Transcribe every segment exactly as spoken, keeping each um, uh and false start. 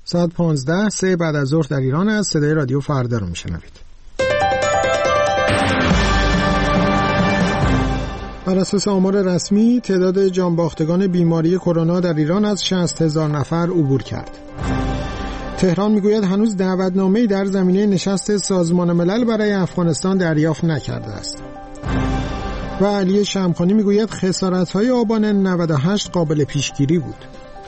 ساعت پانزده سه بعد از ظهر در ایران است. صدای رادیو فردا رو میشنوید. بر اساس آمار رسمی تعداد جانباختگان بیماری کرونا در ایران از شصت هزار نفر عبور کرد. تهران میگوید هنوز دعوتنامه‌ای در زمینه نشست سازمان ملل برای افغانستان دریافت نکرده است. و علی شمخانی میگوید خسارت‌های آبان نود و هشت قابل پیشگیری بود.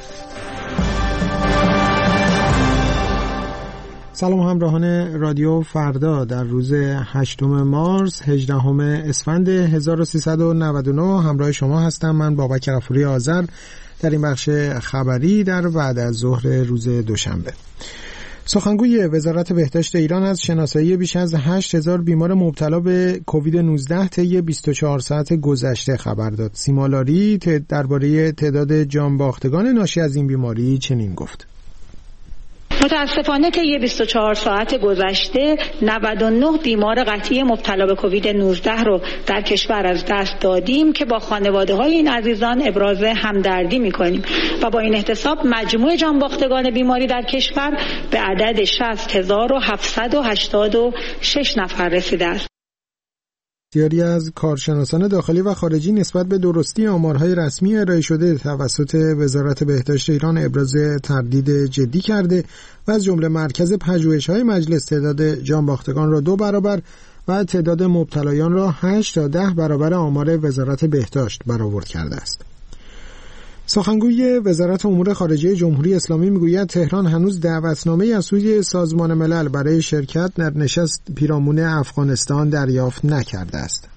سلام همراهان رادیو فردا. در روز هشتم مارس هجدهم اسفند هزار و سیصد و نود و نه همراه شما هستم. من بابک رفوری آذر در این بخش خبری در بعد از ظهر روز دوشنبه. سخنگوی وزارت بهداشت ایران از شناسایی بیش از هشت هزار بیمار مبتلا به کووید نوزده طی بیست و چهار ساعت گذشته خبر داد. سیما لاری درباره تعداد جانباختگان ناشی از این بیماری چنین گفت: متاسفانه طی بیست و چهار ساعت گذشته نود و نه بیمار قطعی مبتلا به کووید نوزده رو در کشور از دست دادیم که با خانواده های این عزیزان ابراز همدردی می‌کنیم و با این احتساب مجموع جانباختگان بیماری در کشور به عدد شصت هزار و هفتصد و هشتاد و شش نفر رسیده است. بسیاری از کارشناسان داخلی و خارجی نسبت به درستی آمارهای رسمی ارائه شده توسط وزارت بهداشت ایران ابراز تردید جدی کرده و از جمله مرکز پژوهش‌های مجلس تعداد جانباختگان را دو برابر و تعداد مبتلایان را هشت تا ده برابر آمار وزارت بهداشت برآورد کرده است. سخنگوی وزارت امور خارجه جمهوری اسلامی میگوید تهران هنوز دعوتنامه‌ای از سوی سازمان ملل برای شرکت در نشست پیرامون افغانستان دریافت نکرده است.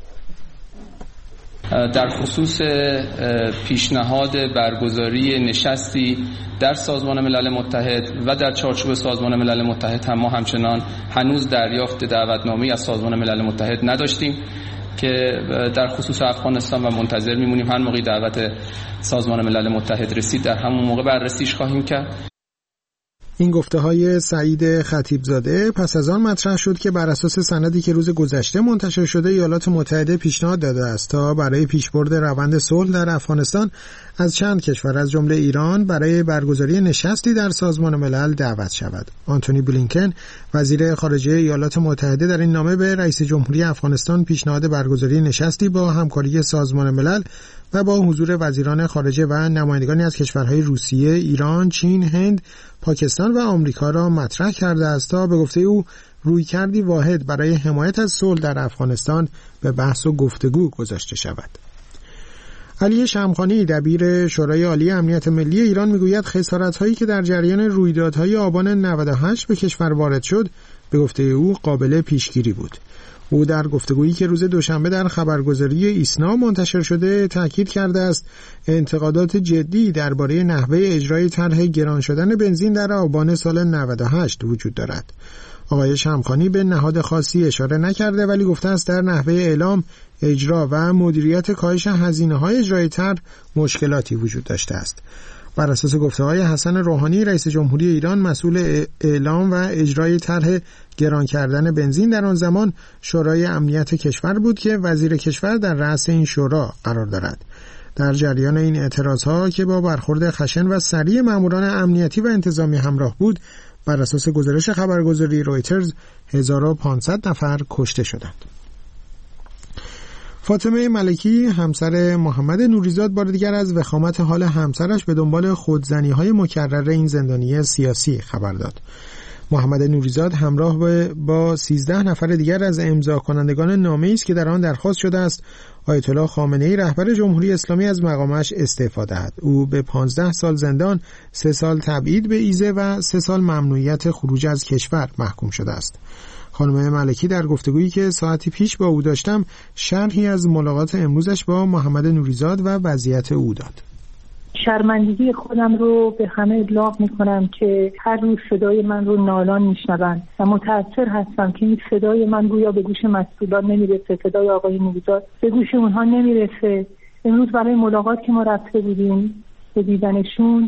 در خصوص پیشنهاد برگزاری نشستی در سازمان ملل متحد و در چارچوب سازمان ملل متحد هم ما همچنان هنوز دریافت دعوتنامه‌ای از سازمان ملل متحد نداشتیم که در خصوص افغانستان و منتظر میمونیم هر موقع دعوت سازمان ملل متحد رسید در همون موقع بررسیش خواهیم کرد. این گفته های سعید خطیبزاده پس از آن مطرح شد که بر اساس سندی که روز گذشته منتشر شده ایالات متحده پیشنهاد داده است تا برای پیشبرد روند صلح در افغانستان از چند کشور از جمله ایران برای برگزاری نشستی در سازمان ملل دعوت شود. آنتونی بلینکن وزیر خارجه ایالات متحده در این نامه به رئیس جمهوری افغانستان پیشنهاد برگزاری نشستی با همکاری سازمان ملل و با حضور وزیران خارجه و نمایندگانی از کشورهای روسیه، ایران، چین، هند، پاکستان و آمریکا را مطرح کرده است تا به گفته او رویکردی واحد برای حمایت از صلح در افغانستان به بحث و گفتگو گذاشته شود. علی شمخانی دبیر شورای عالی امنیت ملی ایران میگوید خسارت‌هایی که در جریان رویدادهای آبان نود و هشت به کشور وارد شد به گفته او قابل پیشگیری بود. او در گفتگویی که روز دوشنبه در خبرگزاری ایسنا منتشر شده تاکید کرده است انتقادات جدی درباره نحوه اجرای طرح گران شدن بنزین در آبان سال نود و هشت وجود دارد. آقای شمخانی به نهاد خاصی اشاره نکرده ولی گفته است در نحوه اعلام، اجرا و مدیریت کاهش هزینه‌های اجرای طرح مشکلاتی وجود داشته است. بر اساس گفته‌های حسن روحانی رئیس جمهوری ایران مسئول اعلام و اجرای طرح گران کردن بنزین در آن زمان شورای امنیت کشور بود که وزیر کشور در رأس این شورا قرار دارد. در جریان این اعتراضها که با برخورد خشن و سریع ماموران امنیتی و انتظامی همراه بود، بر اساس گزارش خبرگزاری رویترز هزار و پانصد نفر کشته شدند. فاطمه ملکی همسر محمد نوریزاد بار دیگر از وخامت حال همسرش به دنبال خودزنی‌های مکرر این زندانی سیاسی خبر داد. محمد نوریزاد همراه با سیزده نفر دیگر از امضا کنندگان نامه‌ای است که در آن درخواست شده است آیت الله خامنه‌ای رهبر جمهوری اسلامی از مقامش استعفا دهد. او به پانزده سال زندان، سه سال تبعید به ایزه و سه سال ممنوعیت خروج از کشور محکوم شده است. خانم ملکی در گفتگویی که ساعتی پیش با او داشتم شرحی از ملاقات امروزش با محمد نوریزاد و وضعیت او داد. شرمندگی خودم رو به همه ابلاغ میکنم که هر روز صدای من رو نالان میشنون و متأثر هستم که این صدای من گویا به گوش مسئولان نمیرسه، صدای آقای نوریزاد به گوش اونها نمیرسه. امروز برای ملاقات که ما رفته بودیم به دیدنشون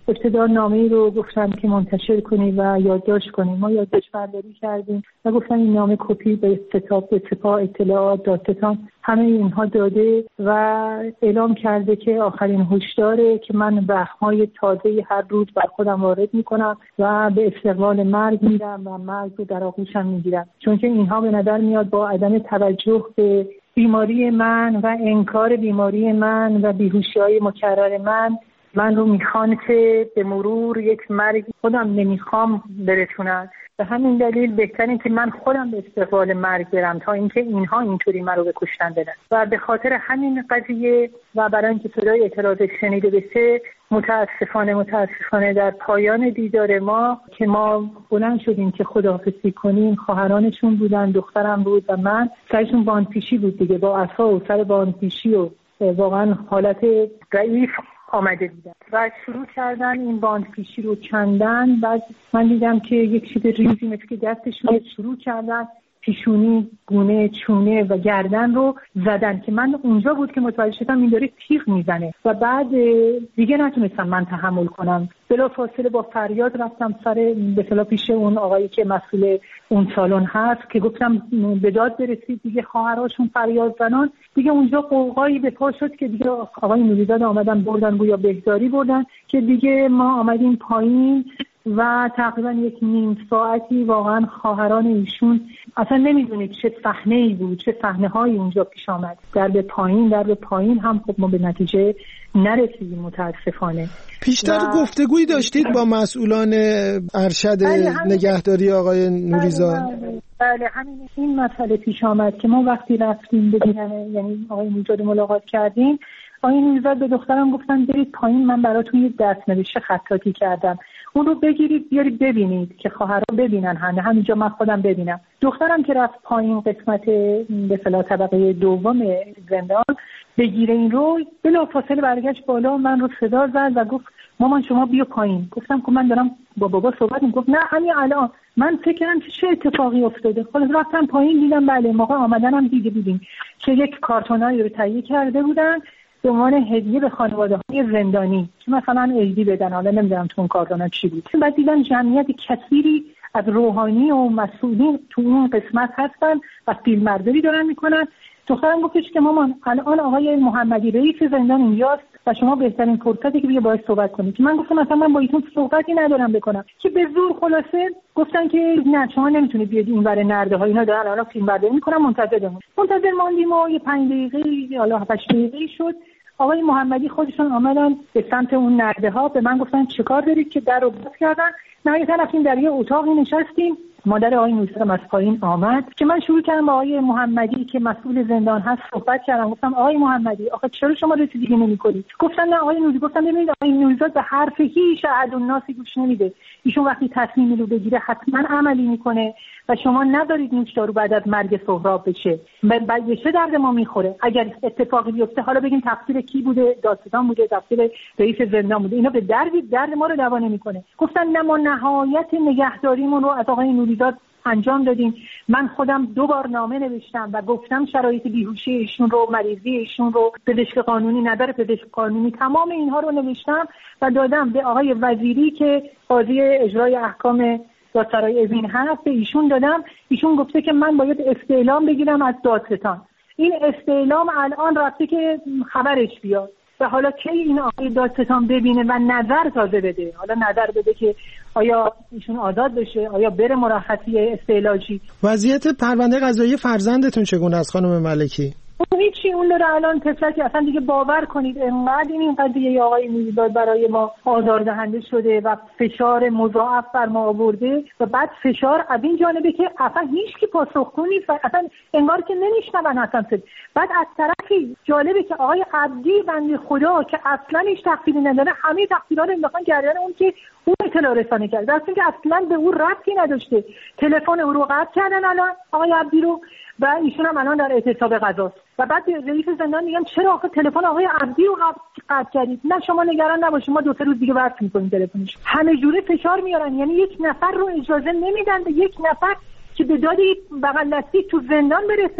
ابتدا نامه‌ای رو گفتم که منتشر کنی و یادداشت کنی. ما یادداشت برداری کردیم و گفتم این نامه کپی به ستاد به سپاه اطلاعات دادستان همه اینها داده و اعلام کرده که آخرین هشداره که من وهم‌های تازه هر روز بر خودم وارد میکنم و به استقبال مرگ میرم و مرگ رو در آغوشم میگیرم، چون که اینها به نظر میاد با عدم توجه به بیماری من و انکار بیماری من و بیهوشی‌های مکرر من من رو میخوان که به مرور یک مرگ خودم نمیخوام برسونن. به همین دلیل بهتره که من خودم به استقبال مرگ برم تا اینکه اینها اینطوری من رو به کشتن بدن. و به خاطر همین قضیه و برای اینکه صدای اعتراض شنیده بشه، متاسفانه متاسفانه در پایان دیدار ما که ما بلند شدیم که خداحافظی کنیم، خواهرانشون بودن، دخترم بود و من، سرشون باندپیشی بود دیگه، با عصا و سر باندپیشی و واقعا حالت ضعیف آمده بودن و شروع کردن این باندپیشی رو کندن. بعد من دیدم که یک چیز ریزی مثل که دستشون شروع کردن پیشونی، گونه، چونه و گردن رو زدن که من اونجا بود که متوجه شدم این داره تیغ میزنه و بعد دیگه نتونستم من تحمل کنم. بلا فاصله با فریاد رفتم سر به اصطلاح پیش اون آقایی که مسئول اون سالن هست که گفتم به داد برسید. دیگه خواهراشون فریاد زنان، دیگه اونجا قوقایی به پا شد که دیگه آقای نوریزاد آمدن بردن گویا بهداری بردن که دیگه ما آمدیم پایین و تقریبا یک نیم ساعتی واقعا خواهران ایشون اصلا نمیدونید چه صحنه‌ای بود، چه صحنه‌هایی اونجا پیش آمد. در به پایین در به پایین هم خب ما به نتیجه نرسیدیم متاسفانه. پیشتر و... گفتگویی داشتید با مسئولان ارشد نگهداری آقای نوریزاد؟ بله, بله همین این مسئله پیش آمد که ما وقتی رفتیم ببینن، یعنی آقای نوریزاد ملاقات کردیم، آقای نوریزاد به دخترم گفتن برید پایین، من براتون یک دستنوشته خطاطی کردم، اون رو بگیرید بیارید ببینید که خواهران ببینن، همه همینجا من خودم ببینم. دخترم که رفت پایین قسمت به اصطلاح طبقه دوم زندان بگیره این رو، بلافاصله برگشت بالا، من رو صدا زد و گفت مامان شما بیا پایین. گفتم که من دارم با بابا صحبت می‌کنم. گفت نه همین الان. من فکر کردم که چه اتفاقی افتاده. خلاص رفتم پایین دیدم بله موقع آمدنم دیگه دیدیم که یک کارتونایی رو تهیه کرده بودن به عنوان هدیه به خانواده‌های زندانی که مثلا عیدی بدن، حالا نمیدونم تو اون کارتونا چی بود. بعد دیدم جمعیت کثیری از روحانی و مسئولین تو اون قسمت هستن و فیلمبرداری دارن میکنن. دخترم گفتش که مامان الان آقای محمدی رئیس زندان اینجاست و شما بهترین فرصتی که بیا باهاش صحبت کنید. که من گفتم مثلا من با ایشون صحبتی ندارم بکنم، که به زور خلاصه گفتن که نه شما نمیتونید بیاید اینور نرده ها، اینا دارن الان فیلمبرداری میکنن، منتظر بمون. منتظر ماندیم و یه پنج دقیقه حالا هشت دقیقه شد. آقای محمدی خودشون آمدن به سمت اون نرده ها، به من گفتن چیکار دارید، که در رو باز کردن. نهایتا رفتیم در یه اتاقی نشستیم. مادر آقای نوریزاد از پایین آمد که من شروع کردم با آقای محمدی که مسئول زندان هست صحبت کردم. گفتم آقای محمدی آخه چرا شما رسیدگی نمی‌کنید؟ گفتن نه آقای نوریزاد. گفتم ببینید آقای نوریزاد به حرف هیچ احدالناسی گوش نمیده، ایشون وقتی تصمیمی رو بگیره حتما عملی میکنه و شما ندارید نوش دارو بعد از مرگ سهراب بشه. بعد چه درد ما میخوره اگر اتفاقی بیفته؟ حالا بگیم تقصیر کی بوده؟ دادستان بوده، تقصیر رئیس زندان بوده، اینا به درد درد ما رو دوا نمیکنه. گفتن نه ما نهایت نگهداریمون رو از آقای نوریزاد انجام دادیم. من خودم دو بار نامه نوشتم و گفتم شرایط بیهوشی ایشون رو، مریضی ایشون رو، پزشک قانونی نداره، پزشک قانونی، تمام اینها رو نوشتم و دادم به آقای وزیری که قاضی اجرای احکام دادسرای اوین هست، به ایشون دادم. ایشون گفته که من باید استعلام بگیرم از دادستان. این استعلام الان رفته که خبرش بیاد و حالا کی این آقای دادستان ببینه و نظر تازه بده، حالا نظر بده که آیا ایشون آزاد بشه، آیا بره مرخصی استعلاجی. وضعیت پرونده قضایی فرزندتون چگونه است خانم ملکی؟ هیچی، اون داره الان پسر که اصلا دیگه باور کنید انقدر این قضیه آقای نوریزاد برای ما آزاردهنده شده و فشار مضاعف بر ما آورده و بعد فشار از این جانبه که اصلا هیچ کی پاسخگو نیست و اصلا انگار که نمیشنون اصلا. بعد از طرفی جالبه که آقای عبدی بنده خدا که اصلا هیچ تقصیری نداره، همه تقصیرها رو انداختن گردن اون که اون اطلاع رسانی کرده، در حالی که اصلا به اون ربطی نداشته. تلفن او رو قطع کردن الان آقای عبدی رو و ایشون هم الان در اعتصاب قضاست. و بعد رئیس زندان میگم چرا آخه تلفن آقای عبدی رو قطع کردید؟ نه شما نگران نباشید ما دو سه روز دیگه وصل می‌کنیم تلفنش. همه جوره فشار میارن، یعنی یک نفر رو اجازه نمیدن به یک نفر که به داد بغل دستی تو زندان برسه.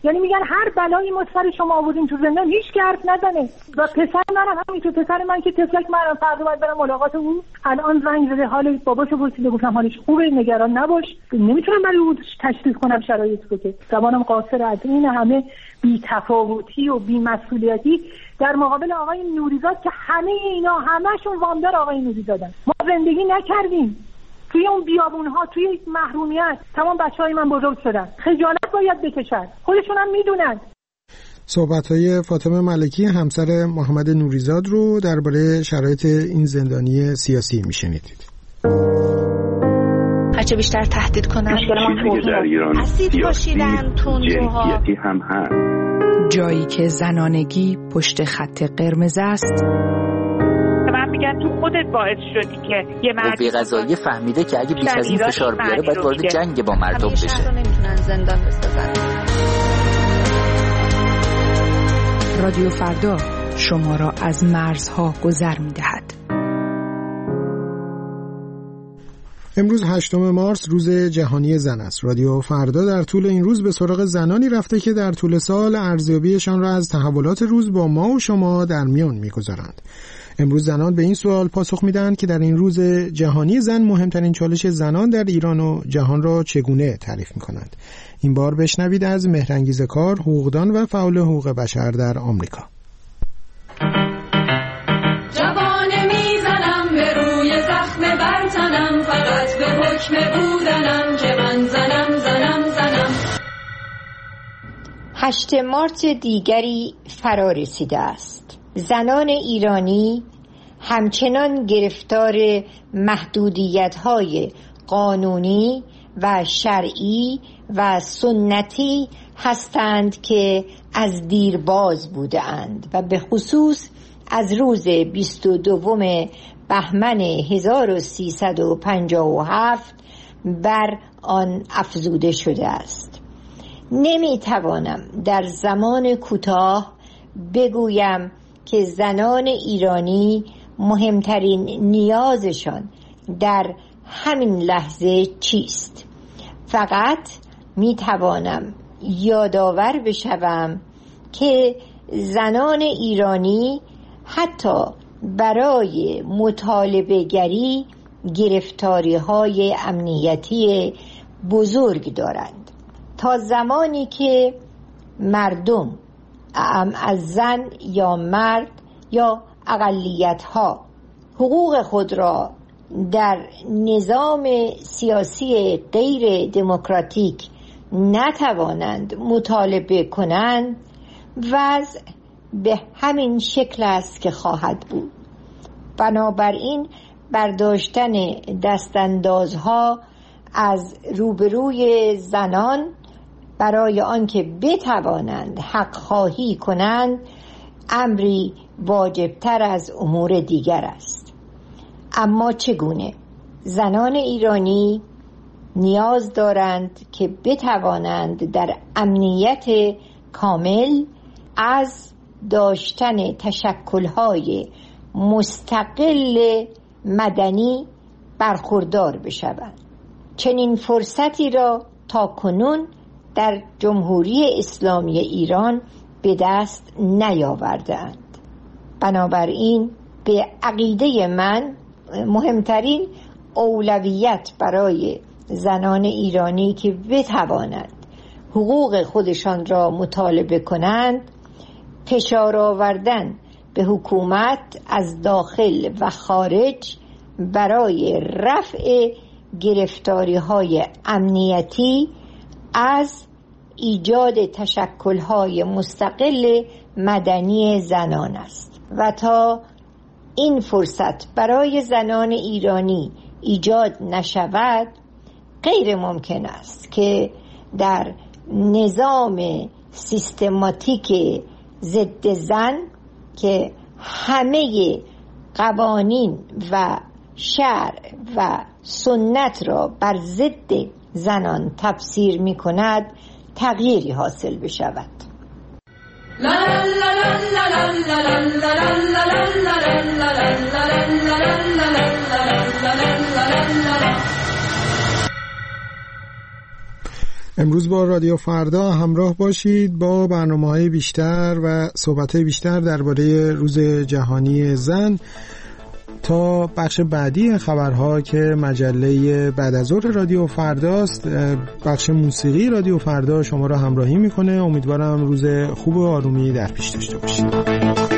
یعنی میگن هر بلایی ما سر شما آوردیم تو زندان، هیچ کی حرف نزنه. و پسر منم همینطور، پسر من که تفلک، منم فردا باید برم ملاقات او. الان زنگ زده حال باباشو پرسیده، گفتم حالش خوبه، نگران نباش. نمیتونم برای او تشخیص کنم شرایطو که زبانم قاصر از این همه بی‌تفاوتی و بی‌مسئولیتی در مقابل آقای نوریزاد که همه اینا همشون وامدار آقای نوریزادن. ما زندگی نکردیم توی اون بیابون‌ها، توی محرومیت. تمام بچه‌های من بزرگ شدن، خجالت باید بکشن، خودشون هم میدونن. صحبت‌های فاطمه ملکی همسر محمد نوریزاد رو درباره شرایط این زندانی سیاسی میشنیدید. هرچه بیشتر تهدید کنن چیزی در ایران اسید پاشیدن، تندروها هم هست. جایی که زنانگی پشت خط قرمز است. من میگم تو خودت باعث شدی که یه مردی قضایی فهمیده که اگه بیش از این فشار بیاره باید وارد جنگ با مردم بشه. شهر رو نمیتونن زندان بسازن. رادیو فردا شما را از مرزها گذر می‌دهد. امروز هشتم مارس روز جهانی زن است. رادیو فردا در طول این روز به سراغ زنانی رفته که در طول سال ارزیابیشان را از تحولات روز با ما و شما در میان می‌گذارند. امروز زنان به این سوال پاسخ میدن که در این روز جهانی زن مهمترین چالش زنان در ایران و جهان را چگونه تعریف می‌کنند. این بار بشنوید از مهرانگیز کار، حقوقدان و فعال حقوق بشر در آمریکا. جوانه میزنم به روی زخم برتنم، فقط به حکم بودنم که من زنم زنم زنم. هشت مارس دیگری فرا رسیده است. زنان ایرانی همچنان گرفتار محدودیت‌های قانونی و شرعی و سنتی هستند که از دیرباز بودند و به خصوص از روز بیست و دوم بهمن هزار و سیصد و پنجاه و هفت بر آن افزوده شده است. نمیتوانم در زمان کوتاه بگویم که زنان ایرانی مهمترین نیازشان در همین لحظه چیست. فقط می توانم یادآور بشوم که زنان ایرانی حتی برای مطالبه گری گرفتاری های امنیتی بزرگ دارند. تا زمانی که مردم ام از زن یا مرد یا اقلیت ها حقوق خود را در نظام سیاسی غیر دموکراتیک نتوانند مطالبه کنند، وضع به همین شکل است که خواهد بود. بنابراین برداشتن دستاندازها از روبروی زنان برای آنکه بتوانند حق خواهی کنند امری واجبتر از امور دیگر است. اما چگونه؟ زنان ایرانی نیاز دارند که بتوانند در امنیت کامل از داشتن تشکل‌های مستقل مدنی برخوردار بشوند. چنین فرصتی را تا کنون در جمهوری اسلامی ایران به دست نیاوردند. بنابراین به عقیده من مهمترین اولویت برای زنان ایرانی که بتوانند حقوق خودشان را مطالبه کنند فشار آوردن به حکومت از داخل و خارج برای رفع گرفتاری‌های امنیتی از ایجاد تشکل‌های مستقل مدنی زنان است و تا این فرصت برای زنان ایرانی ایجاد نشود غیر ممکن است که در نظام سیستماتیک ضد زن که همه قوانین و شرع و سنت را بر ضد زنان تفسیر می کند تغییری حاصل بشود. امروز با رادیو فردا همراه باشید با برنامه‌های بیشتر و صحبت‌های بیشتر درباره روز جهانی زن تا بخش بعدی خبرها که مجله بعد از ظهر رادیو فرداست. بخش موسیقی رادیو فردا شما را همراهی میکنه. امیدوارم روز خوب و آرومی در پیش داشته باشید.